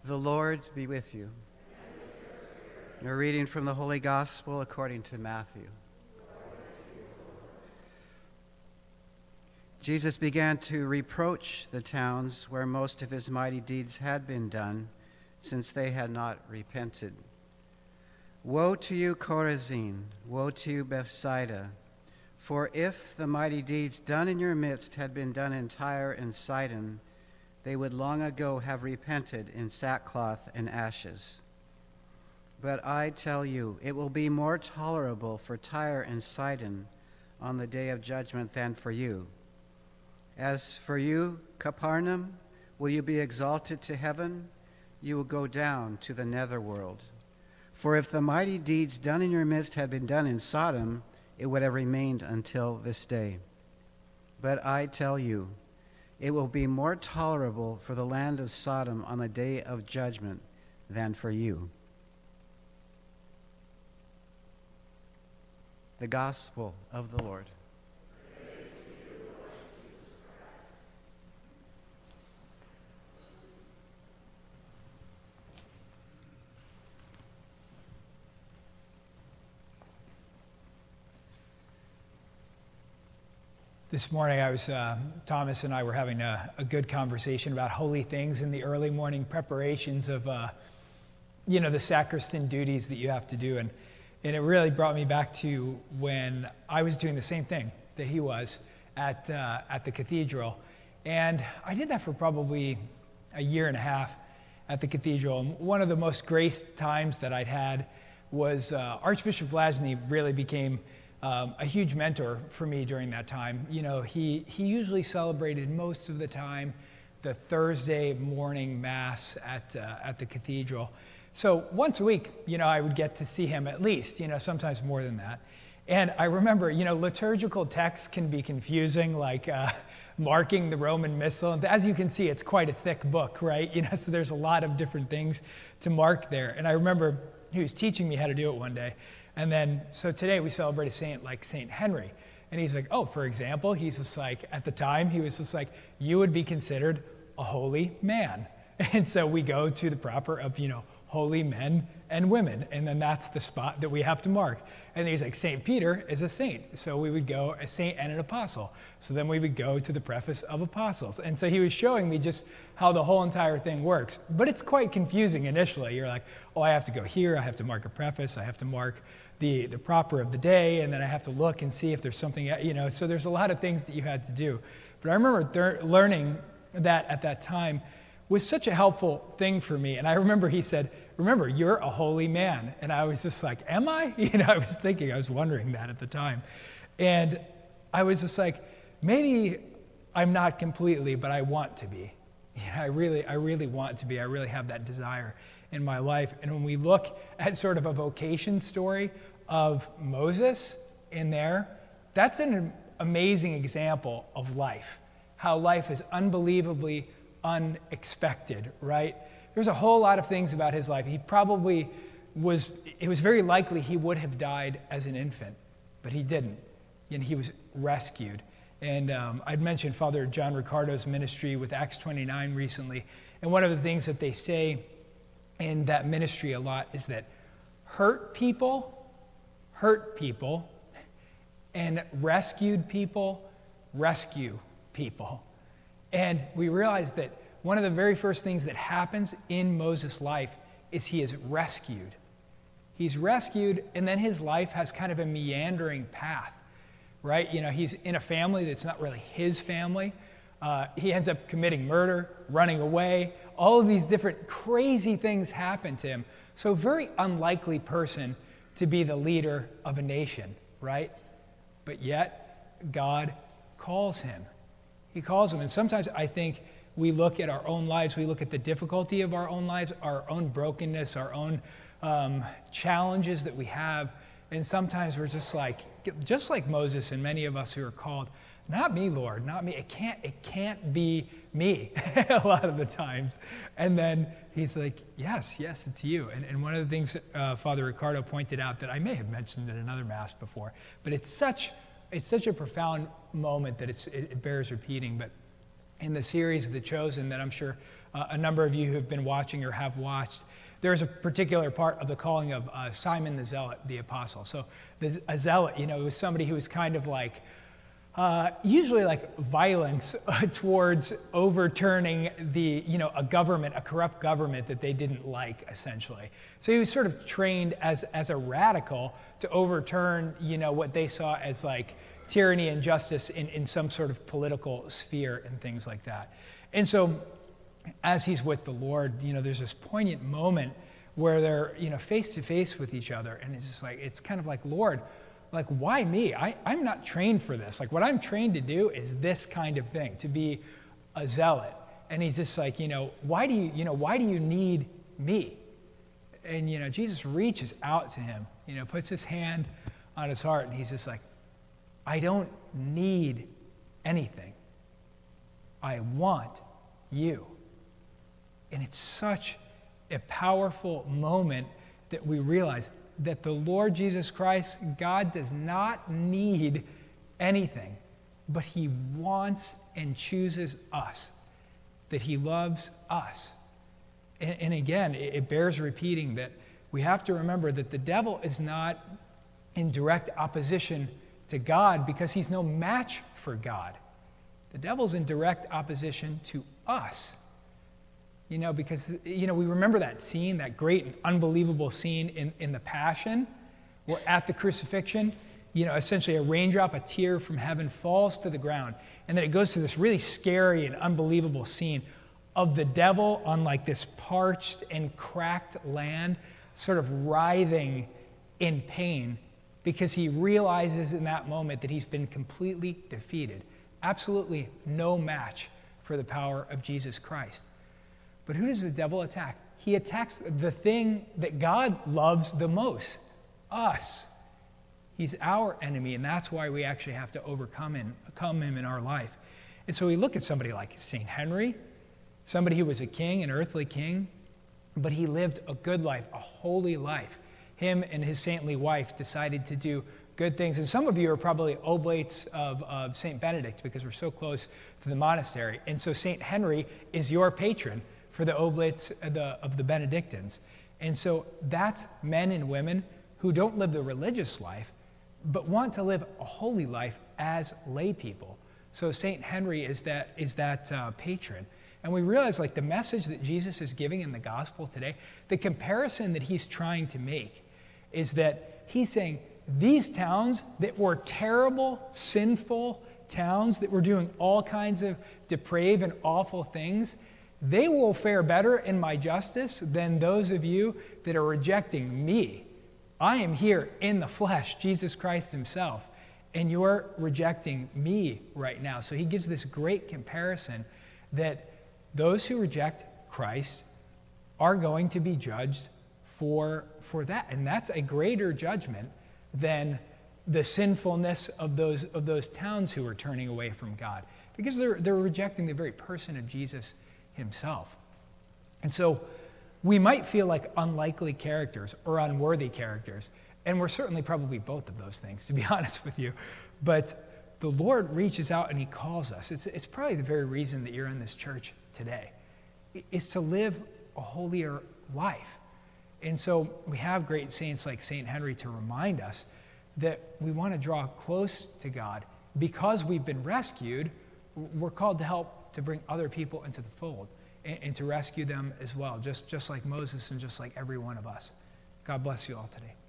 The Lord be with you. A reading from the Holy Gospel according to Matthew. Jesus began to reproach the towns where most of his mighty deeds had been done, since they had not repented. Woe to you, Chorazin! Woe to you, Bethsaida! For if the mighty deeds done in your midst had been done in Tyre and Sidon, they would long ago have repented in sackcloth and ashes. But I tell you, it will be more tolerable for Tyre and Sidon on the day of judgment than for you. As for you, Capernaum, will you be exalted to heaven? You will go down to the netherworld. For if the mighty deeds done in your midst had been done in Sodom, it would have remained until this day. But I tell you, it will be more tolerable for the land of Sodom on the day of judgment than for you. The Gospel of the Lord. This morning, Thomas and I were having a good conversation about holy things in the early morning preparations of, the sacristan duties that you have to do. And it really brought me back to when I was doing the same thing that he was at the cathedral. And I did that for probably a year and a half at the cathedral. And one of the most graced times that I'd had was Archbishop Vlasny really became a huge mentor for me during that time. You know, he usually celebrated most of the time the Thursday morning Mass at the cathedral. So once a week, I would get to see him at least, sometimes more than that. And I remember, liturgical texts can be confusing, like marking the Roman Missal. And as you can see, it's quite a thick book, right? So there's a lot of different things to mark there. And I remember he was teaching me how to do it one day. And then, so today we celebrate a saint like Saint Henry. And he's like, for example, he's just like, at the time, he was just like, you would be considered a holy man. And so we go to the proper of, holy men and women. And then that's the spot that we have to mark. And he's like, Saint Peter is a saint. So we would go a saint and an apostle. So then we would go to the preface of apostles. And so he was showing me just how the whole entire thing works. But it's quite confusing initially. You're like, I have to go here. I have to mark a preface. I have to mark the proper of the day, and then I have to look and see if there's something, so there's a lot of things that you had to do. But I remember learning that at that time was such a helpful thing for me. And I remember he said, remember, you're a holy man. And I was just like, am I? I was wondering that at the time. And I was just like, maybe I'm not completely, but I want to be. I really want to be. I really have that desire in my life. And when we look at sort of a vocation story of Moses in there, that's an amazing example of life, how life is unbelievably unexpected, right? There's a whole lot of things about his life. It was very likely he would have died as an infant, but he didn't. And he was rescued. And I'd mentioned Father John Ricardo's ministry with Acts 29 recently. And one of the things that they say in that ministry a lot is that hurt people, and rescued people, rescue people. And we realize that one of the very first things that happens in Moses' life is he is rescued. He's rescued, and then his life has kind of a meandering path, right? He's in a family that's not really his family. He ends up committing murder, running away. All of these different crazy things happen to him. So a very unlikely person to be the leader of a nation, right? But yet, God calls him. He calls him. And sometimes I think we look at our own lives, we look at the difficulty of our own lives, our own brokenness, our own challenges that we have. And sometimes we're just like Moses and many of us who are called, not me, Lord, not me. It can't be me a lot of the times. And then he's like, yes, it's you. And one of the things Father Ricardo pointed out that I may have mentioned in another Mass before, but it's such a profound moment that it bears repeating. But in the series The Chosen that I'm sure a number of you who have been watching or have watched, there's a particular part of the calling of Simon the Zealot, the apostle. So a zealot, was somebody who was kind of like, usually like violence towards overturning a government, a corrupt government that they didn't like, essentially. So he was sort of trained as a radical to overturn, what they saw as like tyranny and justice in some sort of political sphere and things like that. And so as he's with the Lord, there's this poignant moment where they're, face to face with each other. And it's just like, it's kind of like, Lord, like, why me? I'm not trained for this. Like, what I'm trained to do is this kind of thing, to be a zealot. And he's just like, why do you need me? And, Jesus reaches out to him, puts his hand on his heart, and he's just like, I don't need anything. I want you. And it's such a powerful moment that we realize that the Lord Jesus Christ, God, does not need anything, but he wants and chooses us, that he loves us. And again, it bears repeating that we have to remember that the devil is not in direct opposition to God because he's no match for God. The devil's in direct opposition to us. Because, we remember that scene, that great and unbelievable scene in the Passion, where at the crucifixion, essentially a raindrop, a tear from heaven falls to the ground. And then it goes to this really scary and unbelievable scene of the devil on like this parched and cracked land, sort of writhing in pain because he realizes in that moment that he's been completely defeated. Absolutely no match for the power of Jesus Christ. But who does the devil attack? He attacks the thing that God loves the most, us. He's our enemy, and that's why we actually have to overcome him in our life. And so we look at somebody like St. Henry, somebody who was a king, an earthly king, but he lived a good life, a holy life. Him and his saintly wife decided to do good things. And some of you are probably oblates of St. Benedict because we're so close to the monastery. And so St. Henry is your patron for the oblates of the Benedictines. And so that's men and women who don't live the religious life, but want to live a holy life as lay people. So St. Henry is that patron. And we realize like the message that Jesus is giving in the gospel today, the comparison that he's trying to make is that he's saying these towns that were terrible, sinful towns that were doing all kinds of depraved and awful things, they will fare better in my justice than those of you that are rejecting me. I am here in the flesh, Jesus Christ himself, and you're rejecting me right now. So he gives this great comparison that those who reject Christ are going to be judged for that. And that's a greater judgment than the sinfulness of those towns who are turning away from God, because they're rejecting the very person of Jesus himself. And so we might feel like unlikely characters or unworthy characters, and we're certainly probably both of those things, to be honest with you. But the Lord reaches out and he calls us. It's probably the very reason that you're in this church today, is to live a holier life. And so we have great saints like St. Henry to remind us that we want to draw close to God. Because we've been rescued, we're called to help to bring other people into the fold and to rescue them as well, just like Moses and just like every one of us. God bless you all today.